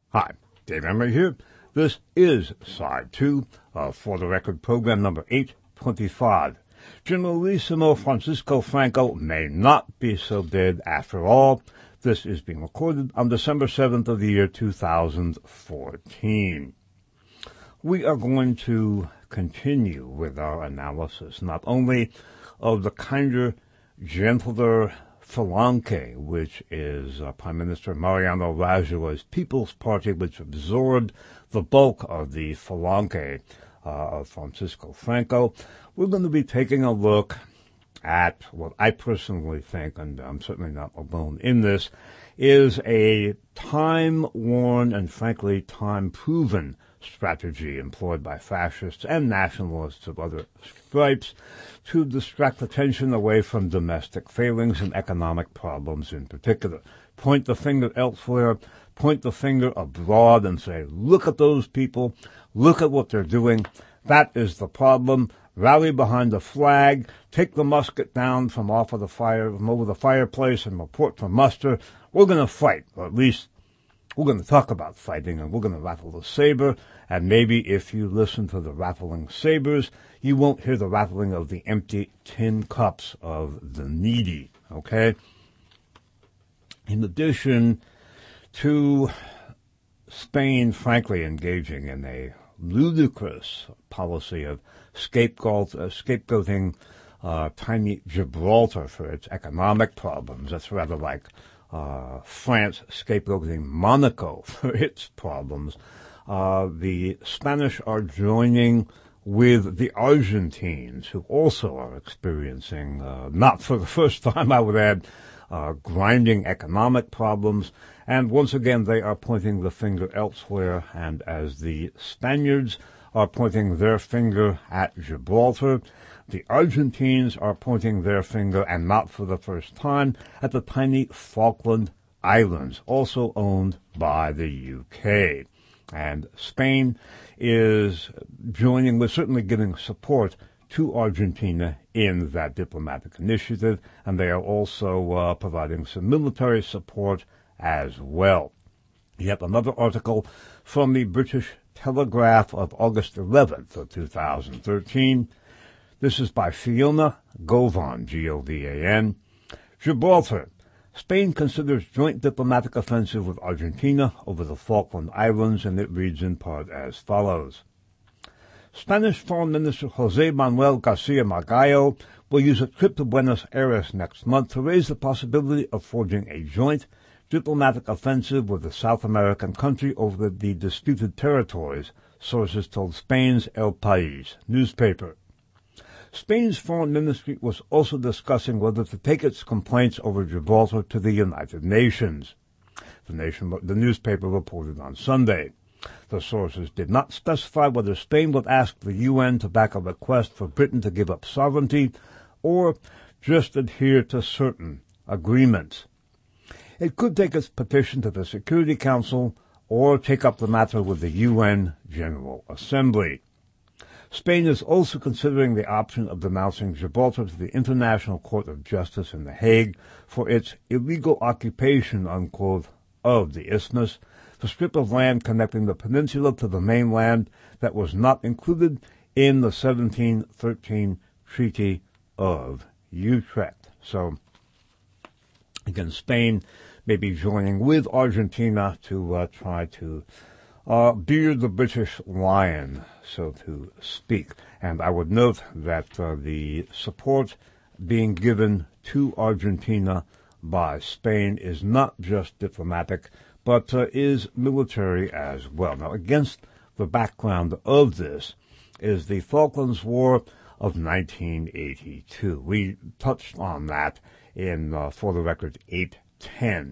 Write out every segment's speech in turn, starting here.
Hi, Dave Emery here. This is Side 2 of For the Record program number 825. Generalissimo Francisco Franco may not be so dead after all. This is being recorded on December 7th of the year 2014. We are going to continue with our analysis not only of the kinder, gentler Falange, which is Prime Minister Mariano Rajoy's People's Party, which absorbed the bulk of the Falange of Francisco Franco. We're going to be taking a look at what I personally think, and I'm certainly not alone in this, is a time-worn and frankly time-proven strategy employed by fascists and nationalists of other stripes to distract attention away from domestic failings and economic problems in particular. Point the finger elsewhere, point the finger abroad and say, look at those people, look at what they're doing, that is the problem. Rally behind the flag, take the musket down from over the fireplace and report for muster. We're going to fight, or at least we're going to talk about fighting, and we're going to rattle the saber, and maybe if you listen to the rattling sabers, you won't hear the rattling of the empty tin cups of the needy, okay? In addition to Spain, frankly, engaging in a ludicrous policy of scapegoating tiny Gibraltar for its economic problems, that's rather like France scapegoating Monaco for its problems. The Spanish are joining with the Argentines, who also are experiencing, not for the first time, I would add, grinding economic problems. And once again, they are pointing the finger elsewhere. And as the Spaniards are pointing their finger at Gibraltar, the Argentines are pointing their finger, and not for the first time, at the tiny Falkland Islands, also owned by the UK. And Spain is joining with certainly giving support to Argentina in that diplomatic initiative, and they are also providing some military support as well. Yet another article from the British Telegraph of August 11th of 2013. This is by Fiona Govan, Govan. Gibraltar. Spain considers joint diplomatic offensive with Argentina over the Falkland Islands, and it reads in part as follows. Spanish Foreign Minister José Manuel García Margallo will use a trip to Buenos Aires next month to raise the possibility of forging a joint diplomatic offensive with the South American country over the disputed territories, sources told Spain's El País newspaper. Spain's foreign ministry was also discussing whether to take its complaints over Gibraltar to the United Nations. The newspaper reported on Sunday. The sources did not specify whether Spain would ask the UN to back a request for Britain to give up sovereignty or just adhere to certain agreements. It could take its petition to the Security Council or take up the matter with the UN General Assembly. Spain is also considering the option of denouncing Gibraltar to the International Court of Justice in The Hague for its illegal occupation, unquote, of the isthmus, the strip of land connecting the peninsula to the mainland that was not included in the 1713 Treaty of Utrecht. So, again, Spain may be joining with Argentina to try to beard the British lion, so to speak. And I would note that the support being given to Argentina by Spain is not just diplomatic, but is military as well. Now, against the background of this is the Falklands War of 1982. We touched on that in, for the record, 810.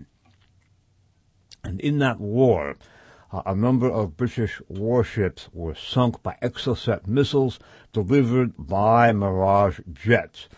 And in that war, a number of British warships were sunk by Exocet missiles delivered by Mirage jets,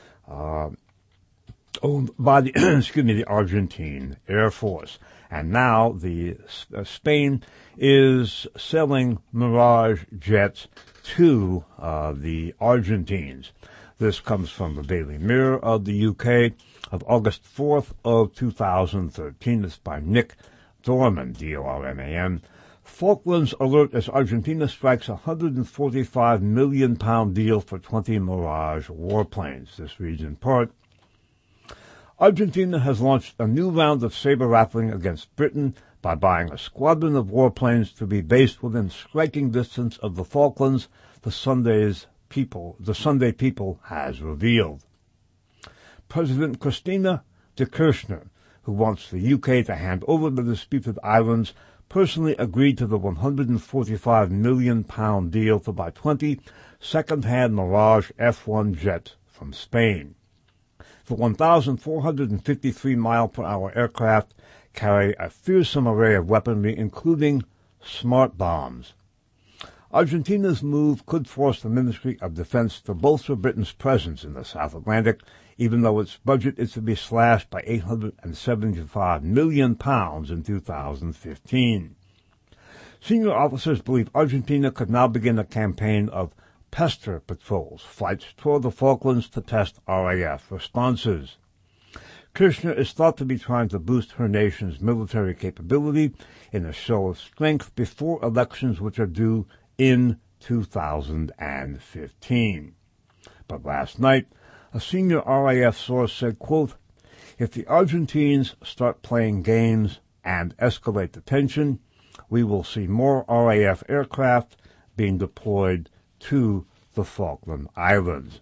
owned by the, the Argentine Air Force. And now Spain is selling Mirage jets to the Argentines. This comes from the Daily Mirror of the UK of August 4th of 2013. It's by Nick Dorman, D-O-R-M-A-N. Falklands alert as Argentina strikes a £145 million deal for 20 Mirage warplanes. This reads in part, Argentina has launched a new round of saber-rattling against Britain by buying a squadron of warplanes to be based within striking distance of the Falklands, the Sunday People has revealed. President Christina de Kirchner, who wants the UK to hand over the disputed islands, personally agreed to the £145 million deal to buy 20 second-hand Mirage F-1 jets from Spain. The 1,453-mile-per-hour aircraft carry a fearsome array of weaponry, including smart bombs. Argentina's move could force the Ministry of Defense to bolster Britain's presence in the South Atlantic, even though its budget is to be slashed by £875 million in 2015. Senior officers believe Argentina could now begin a campaign of pester patrols, flights toward the Falklands to test RAF responses. Kirchner is thought to be trying to boost her nation's military capability in a show of strength before elections which are due in 2015. But last night, a senior RAF source said, quote, if the Argentines start playing games and escalate the tension, we will see more RAF aircraft being deployed to the Falkland Islands.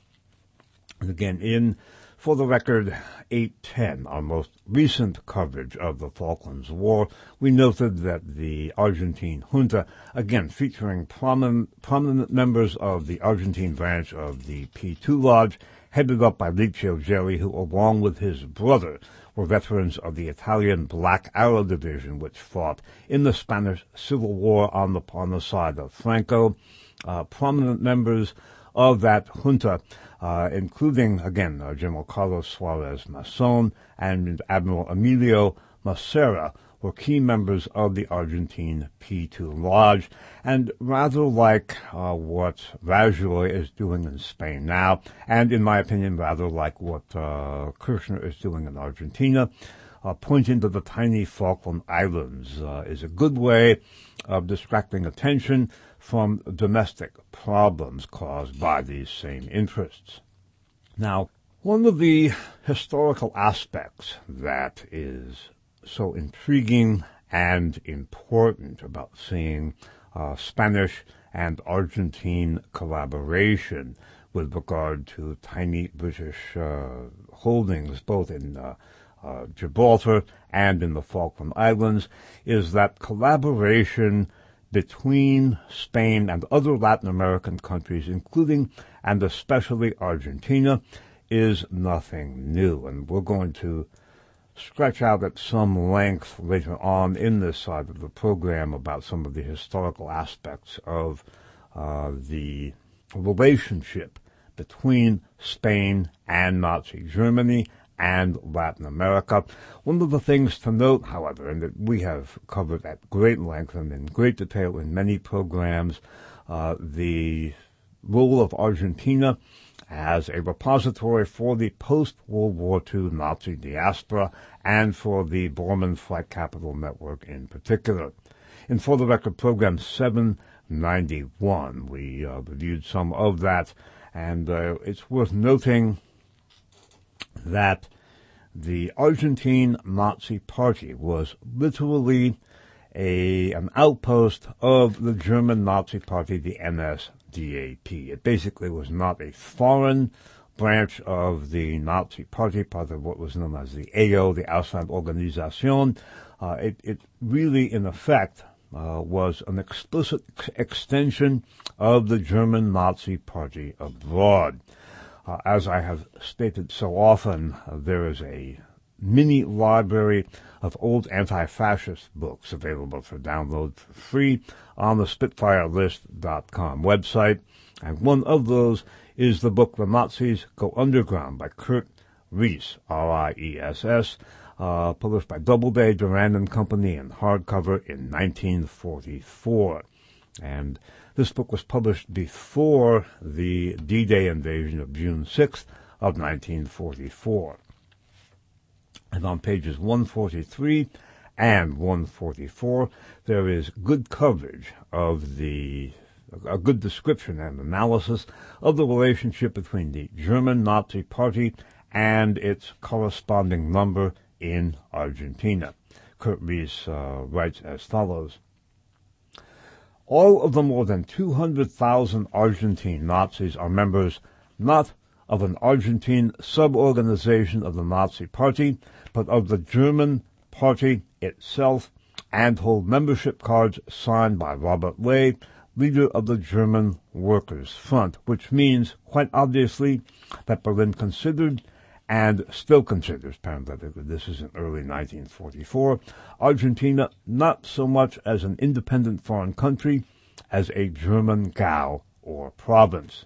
And again, for the record, 810, our most recent coverage of the Falklands War, we noted that the Argentine junta, again featuring prominent members of the Argentine branch of the P2 Lodge, headed up by Licio Gelli, who, along with his brother, were veterans of the Italian Black Arrow Division, which fought in the Spanish Civil War on the side of Franco. Prominent members of that junta, including, again, General Carlos Suarez Mason and Admiral Emilio Massera, were key members of the Argentine P2 Lodge, and rather like what Rajoy is doing in Spain now, and in my opinion, rather like what Kirchner is doing in Argentina, pointing to the tiny Falkland Islands is a good way of distracting attention from domestic problems caused by these same interests. Now, one of the historical aspects that is so intriguing and important about seeing Spanish and Argentine collaboration with regard to tiny British holdings both in Gibraltar and in the Falkland Islands is that collaboration between Spain and other Latin American countries, including and especially Argentina, is nothing new. And we're going to stretch out at some length later on in this side of the program about some of the historical aspects of the relationship between Spain and Nazi Germany and Latin America. One of the things to note, however, and that we have covered at great length and in great detail in many programs, the role of Argentina as a repository for the post-World War II Nazi diaspora and for the Bormann Flight Capital Network in particular. In For the Record program 791, we reviewed some of that, and it's worth noting that the Argentine Nazi Party was literally an outpost of the German Nazi Party, the NSDAP. It basically was not a foreign branch of the Nazi Party, part of what was known as the AO, the Auslandorganisation. It really, in effect, was an explicit extension of the German Nazi Party abroad. As I have stated so often, there is a mini library of old anti-fascist books available for download for free on the SpitfireList.com website, and one of those is the book The Nazis Go Underground by Kurt Riess, R-I-E-S-S, published by Doubleday, Duran and Company in hardcover in 1944. And this book was published before the D-Day invasion of June 6th of 1944. And on pages 143 and 144, there is good coverage of a good description and analysis of the relationship between the German Nazi Party and its corresponding number in Argentina. Kurt Riess writes as follows: all of the more than 200,000 Argentine Nazis are members not of an Argentine sub-organization of the Nazi Party, but of the German Party itself, and hold membership cards signed by Robert Ley, leader of the German Workers' Front, which means, quite obviously, that Berlin considered, and still considers, parenthetically, this is in early 1944, Argentina not so much as an independent foreign country as a German Gau or province.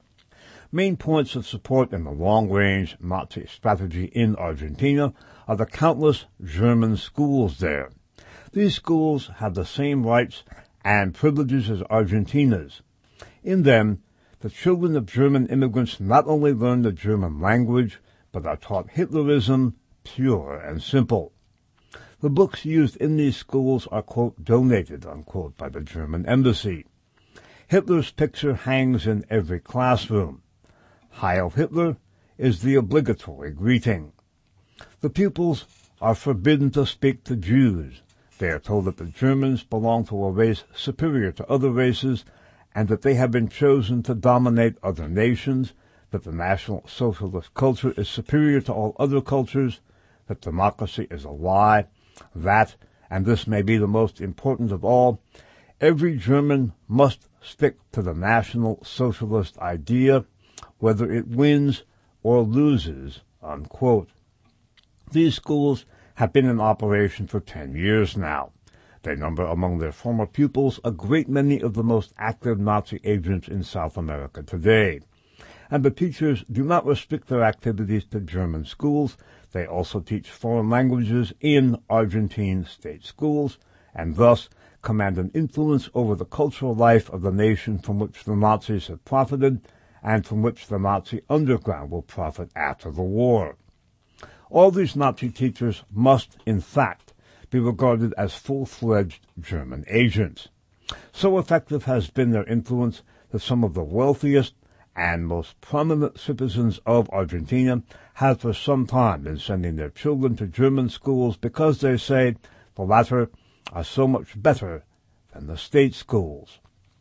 Main points of support in the long-range Nazi strategy in Argentina are the countless German schools there. These schools have the same rights and privileges as Argentina's. In them, the children of German immigrants not only learn the German language, but are taught Hitlerism, pure and simple. The books used in these schools are, quote, donated, unquote, by the German embassy. Hitler's picture hangs in every classroom. Heil Hitler is the obligatory greeting. The pupils are forbidden to speak to Jews. They are told that the Germans belong to a race superior to other races, and that they have been chosen to dominate other nations, that the National Socialist culture is superior to all other cultures, that democracy is a lie, that, and this may be the most important of all, every German must stick to the National Socialist idea, whether it wins or loses, unquote. These schools have been in operation for 10 years now. They number among their former pupils a great many of the most active Nazi agents in South America today. And the teachers do not restrict their activities to German schools. They also teach foreign languages in Argentine state schools, and thus command an influence over the cultural life of the nation from which the Nazis have profited, and from which the Nazi underground will profit after the war. All these Nazi teachers must, in fact, be regarded as full-fledged German agents. So effective has been their influence that some of the wealthiest and most prominent citizens of Argentina have for some time been sending their children to German schools because they say the latter are so much better than the state schools.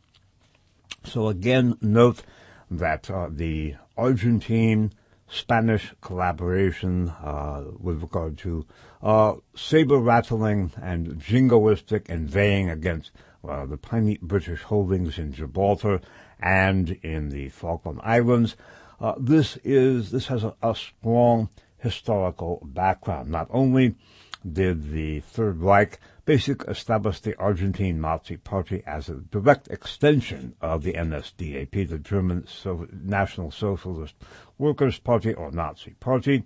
So again, note that the Argentine-Spanish collaboration with regard to saber-rattling and jingoistic inveighing against the tiny British holdings in Gibraltar and in the Falkland Islands, this has a strong historical background. Not only did the Third Reich basically establish the Argentine Nazi Party as a direct extension of the NSDAP, the German National Socialist Workers' Party or Nazi Party,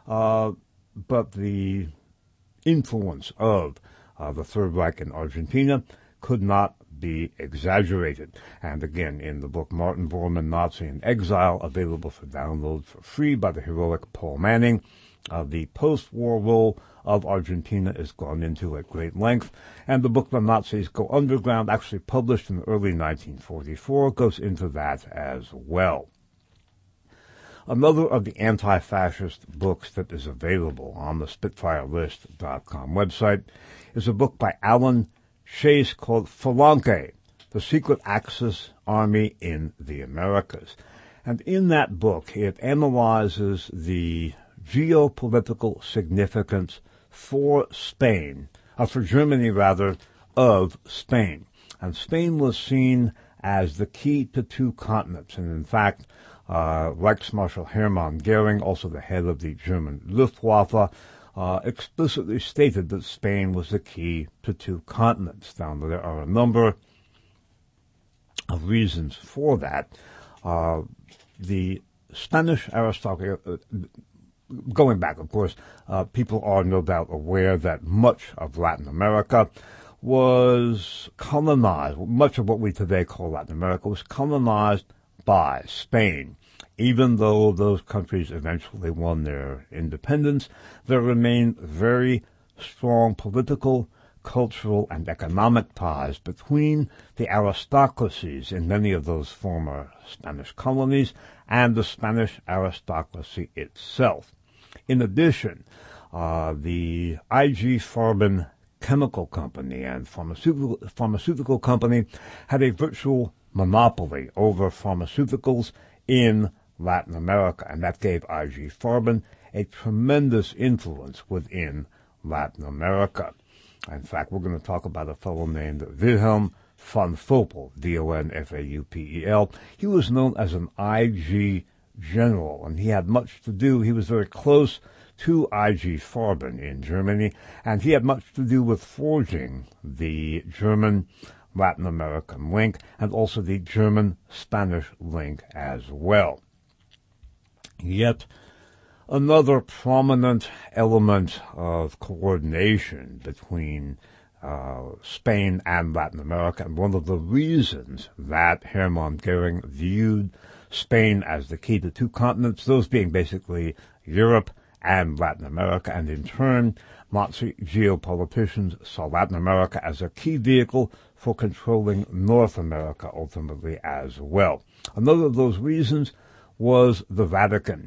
but the influence of the Third Reich in Argentina could not be exaggerated. And again, in the book Martin Bormann, Nazi in Exile, available for download for free by the heroic Paul Manning, the post-war role of Argentina is gone into at great length, and the book The Nazis Go Underground, actually published in early 1944, goes into that as well. Another of the anti-fascist books that is available on the SpitfireList.com website is a book by Alan Chase called Falange, The Secret Axis Army in the Americas. And in that book, it analyzes the geopolitical significance for Spain, for Germany rather, of Spain. And Spain was seen as the key to two continents. And in fact, Reichsmarshal Hermann Goering, also the head of the German Luftwaffe, explicitly stated that Spain was the key to two continents. Now, there are a number of reasons for that. The Spanish aristocracy, going back, of course, people are no doubt aware that much of Latin America was colonized. Much of what we today call Latin America was colonized by Spain. Even though those countries eventually won their independence, there remained very strong political, cultural, and economic ties between the aristocracies in many of those former Spanish colonies and the Spanish aristocracy itself. In addition, the IG Farben Chemical Company and pharmaceutical company had a virtual monopoly over pharmaceuticals in Latin America, and that gave IG Farben a tremendous influence within Latin America. In fact, we're going to talk about a fellow named Wilhelm von Faupel, Donfaupel. He was known as an IG general, and he had much to do. He was very close to IG Farben in Germany, and he had much to do with forging the German Latin American link and also the German-Spanish link as well. Yet another prominent element of coordination between Spain and Latin America, and one of the reasons that Hermann Goering viewed Spain as the key to two continents, those being basically Europe and Latin America, and in turn, Nazi geopoliticians saw Latin America as a key vehicle for controlling North America ultimately as well. Another of those reasons was the Vatican.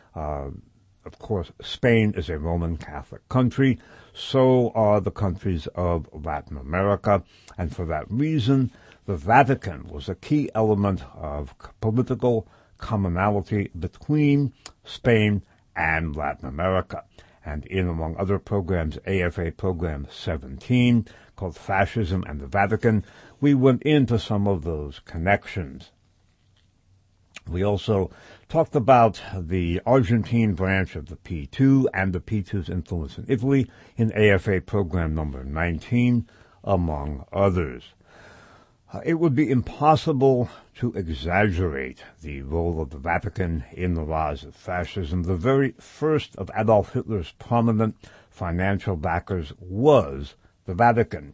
Of course, Spain is a Roman Catholic country, so are the countries of Latin America, and for that reason, the Vatican was a key element of political commonality between Spain and Latin America. And in, among other programs, AFA Program 17, called Fascism and the Vatican, we went into some of those connections. We also talked about the Argentine branch of the P2 and the P2's influence in Italy in AFA Program number 19, among others. It would be impossible to exaggerate the role of the Vatican in the rise of fascism. The very first of Adolf Hitler's prominent financial backers was the Vatican.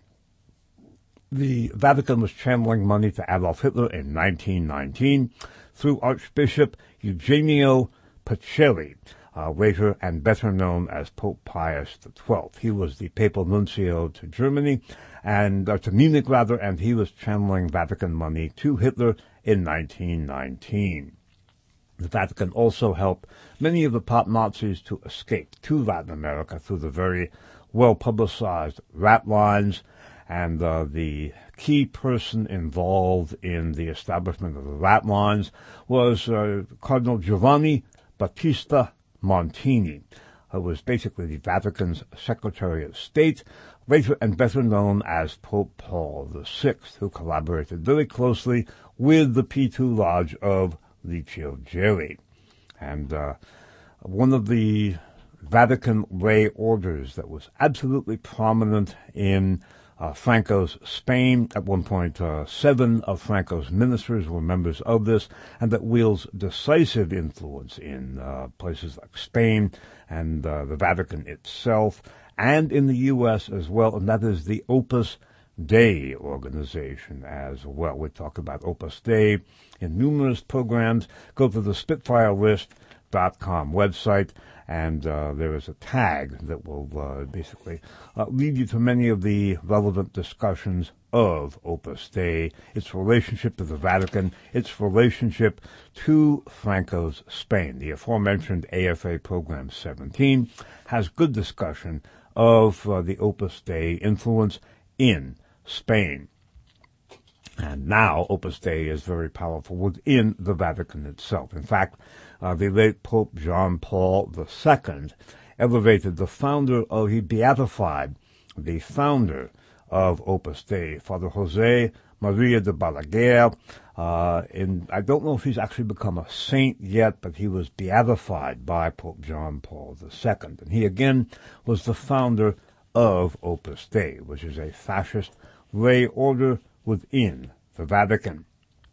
The Vatican was channeling money to Adolf Hitler in 1919 through Archbishop Eugenio Pacelli, later and better known as Pope Pius XII. He was the papal nuncio to Germany, and to Munich rather, and he was channeling Vatican money to Hitler in 1919. The Vatican also helped many of the top Nazis to escape to Latin America through the very well-publicized rat lines, and the key person involved in the establishment of the rat lines was Cardinal Giovanni Battista Montini, who was basically the Vatican's Secretary of State, later and better known as Pope Paul VI, who collaborated very closely with the P2 Lodge of Licio Gelli. And one of the Vatican lay orders that was absolutely prominent in Franco's Spain. At one point, 7 of Franco's ministers were members of this, and that wields decisive influence in places like Spain and the Vatican itself, and in the U.S. as well, and that is the Opus Dei organization as well. We talk about Opus Dei in numerous programs. Go to the SpitfireList.com website, and there is a tag that will basically lead you to many of the relevant discussions of Opus Dei, its relationship to the Vatican, its relationship to Franco's Spain. The aforementioned AFA Program 17 has good discussion of the Opus Dei influence in Spain. And now Opus Dei is very powerful within the Vatican itself. In fact, the late Pope John Paul II elevated the founder of, he beatified the founder of Opus Dei, Father Jose Maria de Balaguer. I don't know if he's actually become a saint yet, but he was beatified by Pope John Paul II. And he again was the founder of Opus Dei, which is a fascist lay order within the Vatican.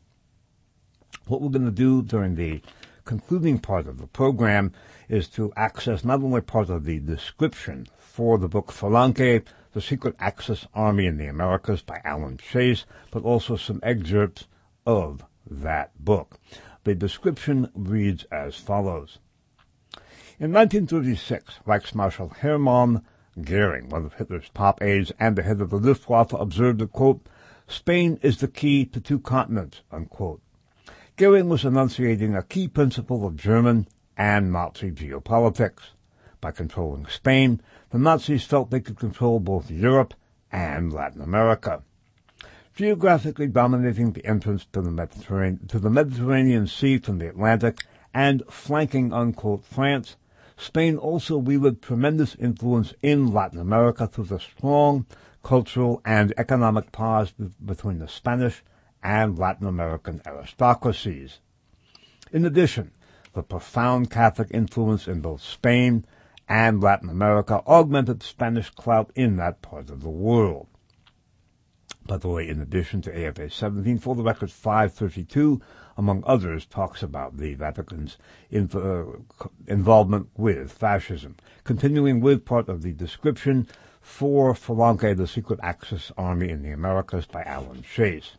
What we're going to do during the concluding part of the program is to access not only part of the description for the book Phalange, The Secret Axis Army in the Americas by Alan Chase, but also some excerpts of that book. The description reads as follows. In 1936, Reichsmarschall Hermann Goering, one of Hitler's top aides and the head of the Luftwaffe, observed that, quote, Spain is the key to two continents, unquote. Goering was enunciating a key principle of German and Nazi geopolitics. By controlling Spain, the Nazis felt they could control both Europe and Latin America. Geographically dominating the entrance to the Mediterranean Sea from the Atlantic and flanking, unquote, France, Spain also wielded tremendous influence in Latin America through the strong cultural and economic ties between the Spanish and Latin American aristocracies. In addition, the profound Catholic influence in both Spain and Latin America augmented Spanish clout in that part of the world. By the way, in addition to AFA 17, for the record 532, among others, talks about the Vatican's involvement with fascism. Continuing with part of the description for Falange, the Secret Axis Army in the Americas by Alan Chase.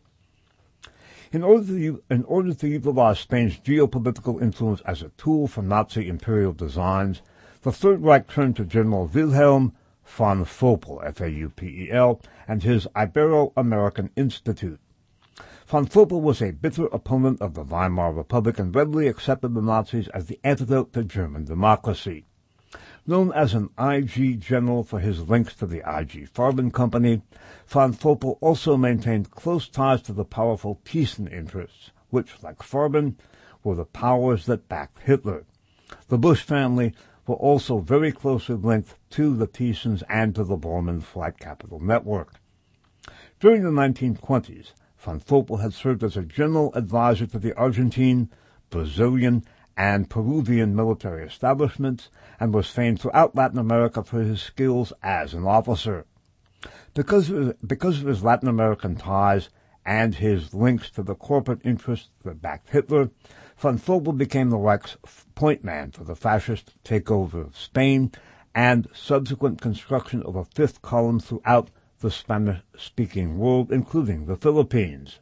In order to utilize Spain's geopolitical influence as a tool for Nazi imperial designs, the Third Reich turned to General Wilhelm von Faupel, F-A-U-P-E-L, and his Ibero-American Institute. Von Faupel was a bitter opponent of the Weimar Republic and readily accepted the Nazis as the antidote to German democracy. Known as an IG general for his links to the IG Farben Company, von Faupel also maintained close ties to the powerful Thyssen interests, which, like Farben, were the powers that backed Hitler. The Bush family were also very closely linked to the Thyssen's and to the Bormann Flight Capital Network. During the 1920s, von Faupel had served as a general advisor to the Argentine, Brazilian, and Peruvian military establishments, and was famed throughout Latin America for his skills as an officer. Because of his Latin American ties and his links to the corporate interests that backed Hitler, von Faupel became the Reich's point man for the fascist takeover of Spain and subsequent construction of a fifth column throughout the Spanish-speaking world, including the Philippines.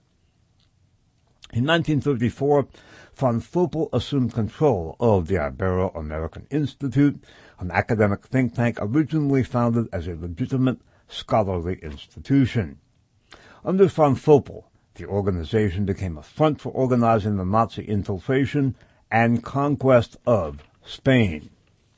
In 1934, von Faupel assumed control of the Ibero-American Institute, an academic think tank originally founded as a legitimate scholarly institution. Under von Faupel, the organization became a front for organizing the Nazi infiltration and conquest of Spain.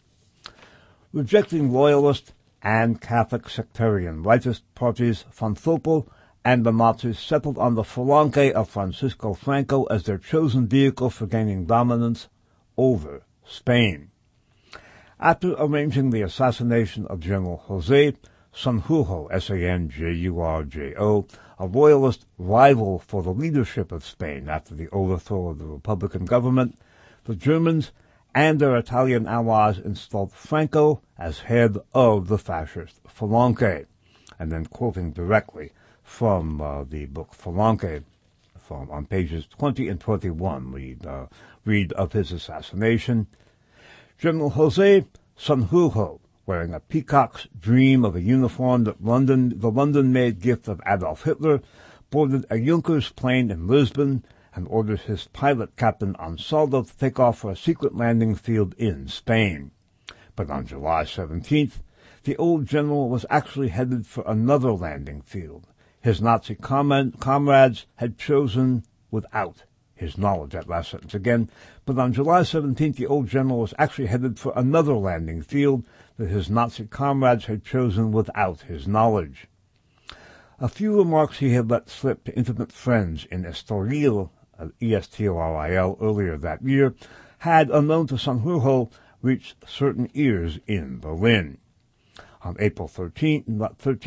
Rejecting loyalist and Catholic sectarian rightist parties, von Faupel and the Nazis settled on the Falange of Francisco Franco as their chosen vehicle for gaining dominance over Spain. After arranging the assassination of General José Sanjurjo, S-A-N-J-U-R-J-O, a royalist rival for the leadership of Spain after the overthrow of the Republican government, the Germans and their Italian allies installed Franco as head of the fascist Falange. And then quoting directly from the book Falange, on pages 20 and 21, read of his assassination. General José Sanjurjo, wearing a peacock's dream of a uniform that the London-made gift of Adolf Hitler, boarded a Junkers plane in Lisbon and ordered his pilot, Captain Ansaldo, to take off for a secret landing field in Spain. But on July 17th, the old general was actually headed for another landing field. His Nazi comrades had chosen without his knowledge. That last sentence again. But on July 17th, the old general was actually headed for another landing field that his Nazi comrades had chosen without his knowledge. A few remarks he had let slip to intimate friends in Estoril, E-S-T-O-R-I-L, earlier that year, had, unknown to Sanjurjo, reached certain ears in Berlin. On April 13th of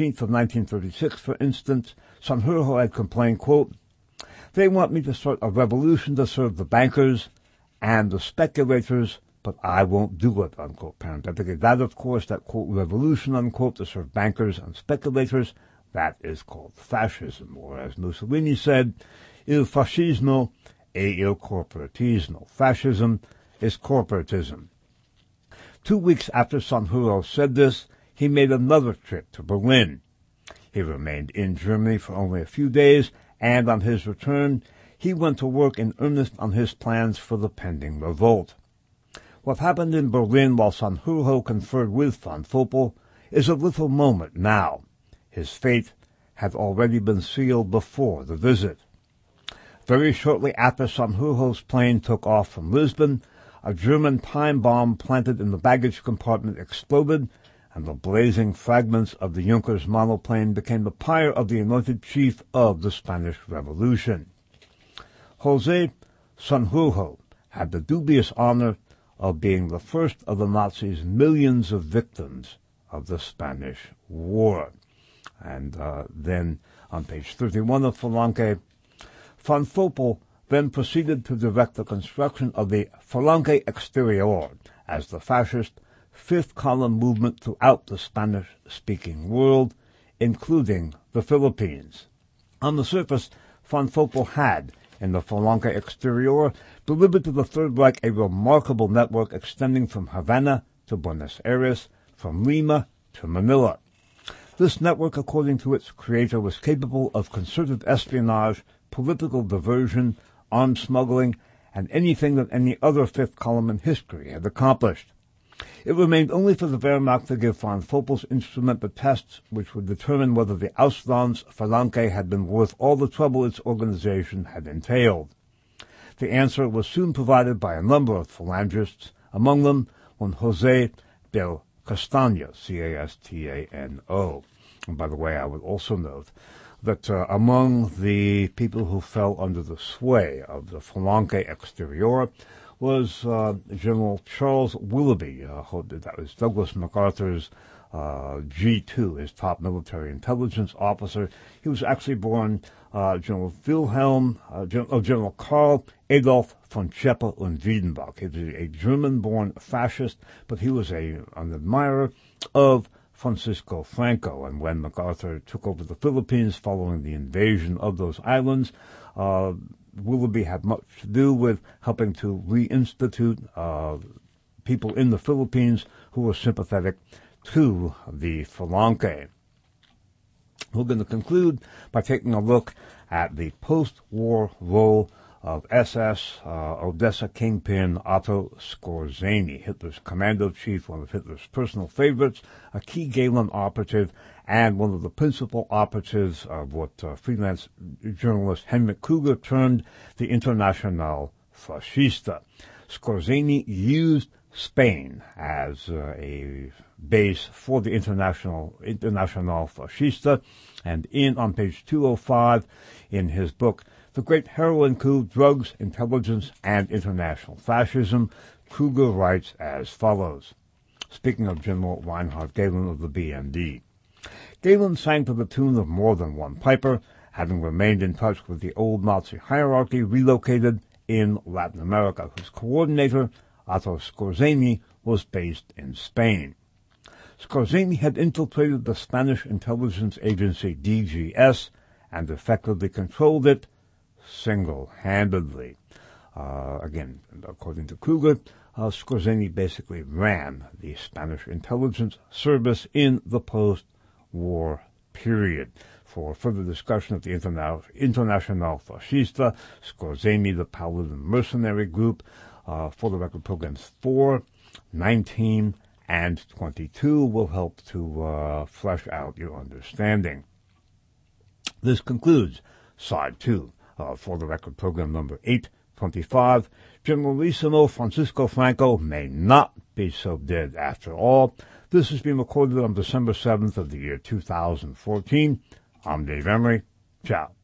1936, for instance, Sanjurjo had complained, quote, "They want me to start a revolution to serve the bankers and the speculators, but I won't do it," unquote. Parenthetically, that, of course, that, quote, revolution, unquote, to serve bankers and speculators, that is called fascism, or as Mussolini said, il fascismo e il corporatismo. Fascism is corporatism. 2 weeks after Sanjurjo said this, he made another trip to Berlin. He remained in Germany for only a few days, and on his return, he went to work in earnest on his plans for the pending revolt. What happened in Berlin while Sanjurjo conferred with von Faupel is a little moment now. His fate had already been sealed before the visit. Very shortly after Sanjurjo's plane took off from Lisbon, a German time bomb planted in the baggage compartment exploded, and the blazing fragments of the Junkers monoplane became the pyre of the anointed chief of the Spanish Revolution. José Sanjurjo had the dubious honor of being the first of the Nazis' millions of victims of the Spanish War. And then, on page 31 of Falanque, Von Foppel then proceeded to direct the construction of the Falanque Exterior as the fascist fifth column movement throughout the Spanish-speaking world, including the Philippines. On the surface, Von Foppel had, in the Falanque Exterior, delivered to the Third Reich a remarkable network extending from Havana to Buenos Aires, from Lima to Manila. This network, according to its creator, was capable of concerted espionage, political diversion, arms smuggling, and anything that any other fifth column in history had accomplished. It remained only for the Wehrmacht to give von Foppel's instrument the tests which would determine whether the Auslands Falanque had been worth all the trouble its organization had entailed. The answer was soon provided by a number of phalangists, among them one José del Castano, C-A-S-T-A-N-O. And by the way, I would also note that among the people who fell under the sway of the Falanque Exterior was General Charles Willoughby, that was Douglas MacArthur's G2, his top military intelligence officer. He was actually born General Karl Adolf von Scheppe und Wiedenbach. He was a German-born fascist, but he was an admirer of Francisco Franco. And when MacArthur took over the Philippines following the invasion of those islands, Willoughby had much to do with helping to reinstitute people in the Philippines who were sympathetic to the Falanque. We're going to conclude by taking a look at the post-war role of SS Odessa kingpin Otto Skorzeny, Hitler's commando-chief, one of Hitler's personal favorites, a key Gehlen operative, and one of the principal operatives of what freelance journalist Henrik Kruger termed the Internationale Fascista. Skorzeny used Spain as a base for the Internationale Fascista, and on page 205 in his book, The Great Heroin Coup, Drugs, Intelligence, and International Fascism, Kruger writes as follows, speaking of General Reinhard Gehlen of the BND. Gehlen sang to the tune of more than one piper, having remained in touch with the old Nazi hierarchy relocated in Latin America, whose coordinator, Otto Skorzeny, was based in Spain. Skorzeny had infiltrated the Spanish intelligence agency DGS and effectively controlled it single-handedly. Again, according to Kruger, Skorzeny basically ran the Spanish intelligence service in the post-war period. For further discussion of the Internationale Fascista, Skorzeny, the Paladin Mercenary Group, For the Record programs 4, 19, and 22 will help to flesh out your understanding. This concludes Side 2 For the Record program number 825. Generalissimo Francisco Franco may not be so dead after all. This has been recorded on December 7th of the year 2014. I'm Dave Emery. Ciao.